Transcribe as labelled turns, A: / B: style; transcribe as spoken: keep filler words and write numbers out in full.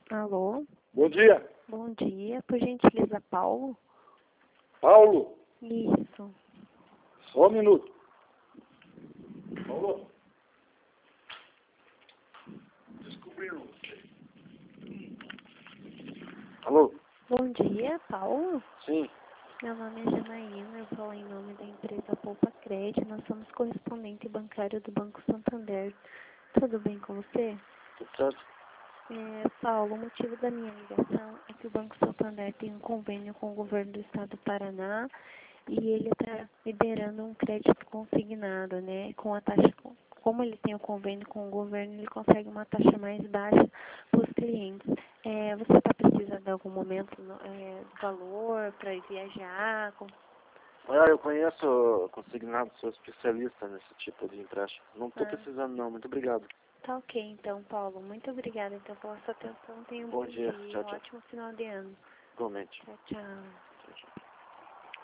A: Alô?
B: Bom dia.
A: Bom dia. Por gentileza, Paulo?
B: Paulo,
A: Isso.
B: só um minuto. Paulo. Descobriram você. Alô?
A: Bom dia, Paulo?
B: Sim.
A: Meu nome é Janaína, eu falo em nome da empresa Poupa Crédito. Nós somos correspondente bancário do Banco Santander. Tudo bem com você?
B: Tudo certo?
A: É, Paulo, o motivo da minha ligação é que o Banco Santander tem um convênio com o governo do estado do Paraná e ele está liberando um crédito consignado, né? Com a taxa, como ele tem o convênio com o governo, ele consegue uma taxa mais baixa para os clientes. É, você está precisando em algum momento é, do valor para ir viajar? Com...
B: Ah, eu conheço consignado, sou especialista nesse tipo de empréstimo. Não estou
A: Ah,
B: precisando não, muito obrigado.
A: tá ok, então, Paulo. Muito obrigada então pela sua atenção. Tenha um
B: Bom
A: bom
B: dia,
A: dia,
B: tchau,
A: um
B: tchau.
A: ótimo final de ano.
B: Igualmente.
A: Tchau, tchau.
B: Tchau, tchau.